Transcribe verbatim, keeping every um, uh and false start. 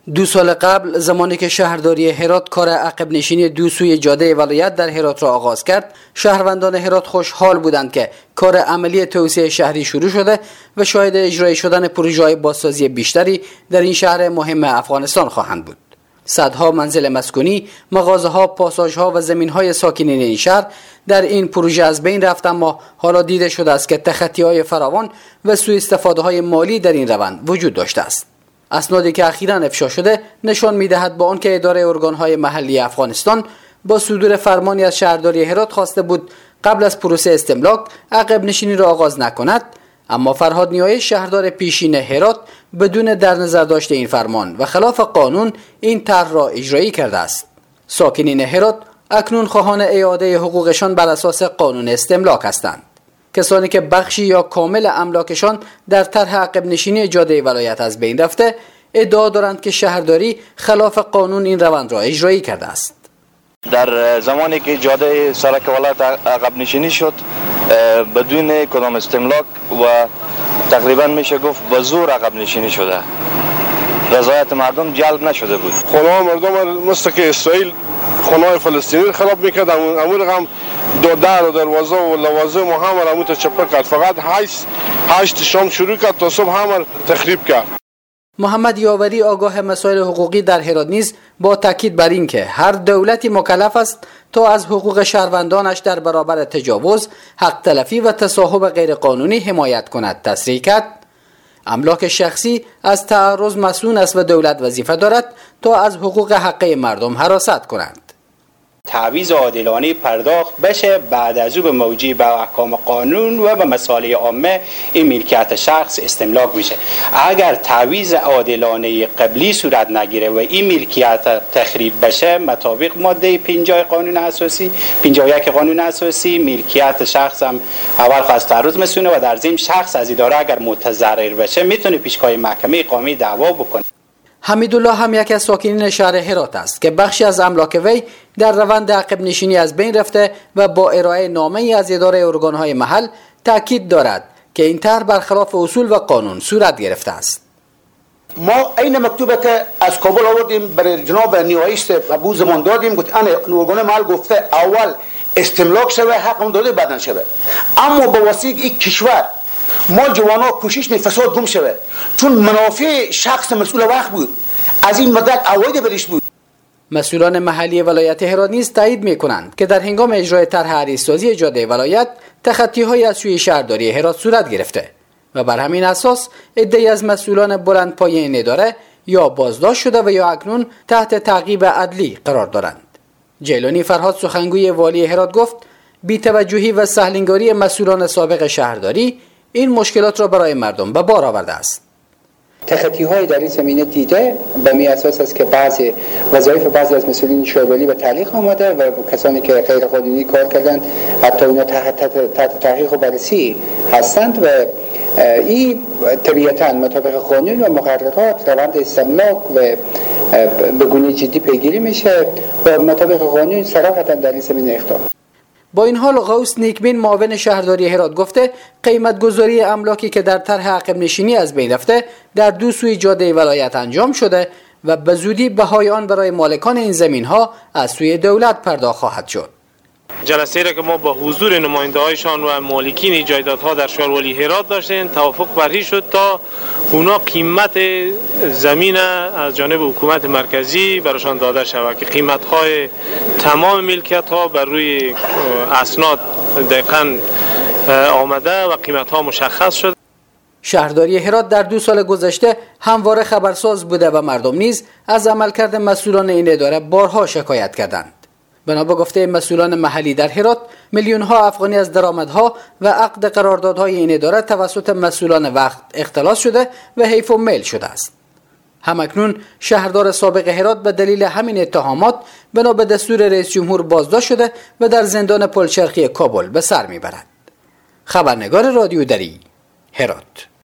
دو سال قبل زمانی که شهرداری هرات کار عقب نشینی دو سوی جاده ولایت در هرات را آغاز کرد، شهروندان هرات خوشحال بودند که کار عملی توسعه شهری شروع شده و شاهد اجرای شدن پروژه‌های بازسازی بیشتری در این شهر مهم افغانستان خواهند بود. صدها منزل مسکونی، مغازه‌ها، پاساژها و زمین‌های ساکنین این شهر در این پروژه از بین رفت، اما حالا دیده شده است که تخطی‌های فراوان و سوء استفاده‌های مالی در این روند وجود داشته است. اسنادی که اخیراً افشا شده نشان می‌دهد با آنکه اداره ارگان‌های محلی افغانستان با صدور فرمانی از شهرداری هرات خواسته بود قبل از پروسه استملاک عقب نشینی را آغاز نکند، اما فرهاد نیایی شهردار پیشین هرات بدون در نظر داشت این فرمان و خلاف قانون این طرح را اجرایی کرده است. ساکنین هرات اکنون خواهان اعاده حقوقشان بر اساس قانون استملاک هستند. کسانی که بخشی یا کامل املاکشان در طرح عقب نشینی جاده ولایت از بین رفته ادعا دارند که شهرداری خلاف قانون این روند را اجرایی کرده است. در زمانی که جاده سرک ولایت عقب نشینی شد بدون کدام استملاک و تقریبا میشه گفت به زور عقب نشینی شده، رضایت مردم جلب نشده بود. خونه مردم مثل که اسرائیل خونه فلسطینی خراب میکرد، امور هم دو در و دروازه و لوازم و همه امور چپه کرد. فقط هشت هشت شام شروع کرد تا صبح همه تخریب کرد. محمد یاوری آگاه مسائل حقوقی در هرات نیز با تاکید بر این که هر دولتی مکلف است تا از حقوق شهروندانش در برابر تجاوز، حق تلفی و تصاحب غیرقانونی حمایت کند تصریح کرد. املاک شخصی از تعرض مسئول است و دولت وظیفه دارد تا از حقوق حقه مردم حراست کند. تعویض عادلانه پرداخت بشه، بعد از او به موجب به احکام قانون و به مصالح عامه این ملکیت شخص استملاک میشه. اگر تعویض عادلانه قبلی صورت نگیره و این ملکیت تخریب بشه، مطابق ماده پنجاه قانون اساسی پنجاه و یک قانون اساسی، ملکیت شخص هم اول از تعرض مسئول و در ضمن شخص از اداره اگر متضرر بشه میتونه پیشگاه محکمه اقامه دعوا بکنه. حمیدالله هم یکی از ساکنین شهر هرات است که بخشی از املاک وی در روند عقب نشینی از بین رفته و با ارائه نامه‌ای از اداره ارگان‌های محل تاکید دارد که این طرح برخلاف اصول و قانون صورت گرفته است. ما این مکتوبه که از کابل آوردیم برای جناب نیاییست ابو زمان دادیم، گفت ان ارگان محل گفته اول استملاک شوه، حق داده بعدن شوه، اما با واسطه این کشور مال جوانا کوشش می فساد گم شوه، چون منافع شخص مسئول وقت بود از این مدت عواید برش بود. مسئولان محلی ولایت هرات نیز تایید می کنند که در هنگام اجرای طرح عریض‌سازی جاده ولایت تخطی‌های از سوی شهرداری هرات صورت گرفته و بر همین اساس عده‌ای از مسئولان بلندپایه این اداره یا بازداشت شده و یا اکنون تحت تعقیب عدلی قرار دارند. جیلانی فرهاد سخنگوی والی هرات گفت بی‌توجهی و سهل‌انگاری مسئولان سابق شهرداری این مشکلات را برای مردم به بار آورده است. تخطی‌های در این زمینه دیده به می اساس است که بعضی وظایف بعضی از مسئولین شورولی به تعلیق آمده و کسانی که غیر قانونی کار کردند حتی اونا تحت تحت تحقیق و بررسی هستند و این طبیعتاً مطابق قانون و مقررات روند استملاک و به گونه جدی پیگیری میشه و مطابق قانون صراحتاً در این زمینه اقدام. با این حال غوث نیکبین معاون شهرداری هرات گفته قیمت گذاری املاکی که در طرح عقب نشینی از بین رفته در دو سوی جاده ولایت انجام شده و به زودی بهای آن برای مالکان این زمین ها از سوی دولت پرداخت خواهد شد. جلسه را که ما با حضور نماینده‌هایشان و مالکین جایدادها در شهرولی هرات داشتیم توافق بر شد تا اونا قیمت زمین از جانب حکومت مرکزی براشان داده شود که قیمت‌های تمام ملکیت‌ها بر روی اسناد دقیقاً آمده و قیمت‌ها مشخص شد. شهرداری هرات در دو سال گذشته همواره خبرساز بوده و مردم نیز از عملکرد مسئولان این اداره بارها شکایت کردند. بنا به گفته مسئولان محلی در هرات، میلیون ها افغانی از درآمدها و عقد قراردادهای این اداره توسط مسئولان وقت اختلاس شده و حیف و میل شده است. همکنون شهردار سابق هرات به دلیل همین اتهامات بنا به دستور رئیس جمهور بازداشت شده و در زندان پلچرخی کابل به سر میبرد. خبرنگار رادیو دری، هرات.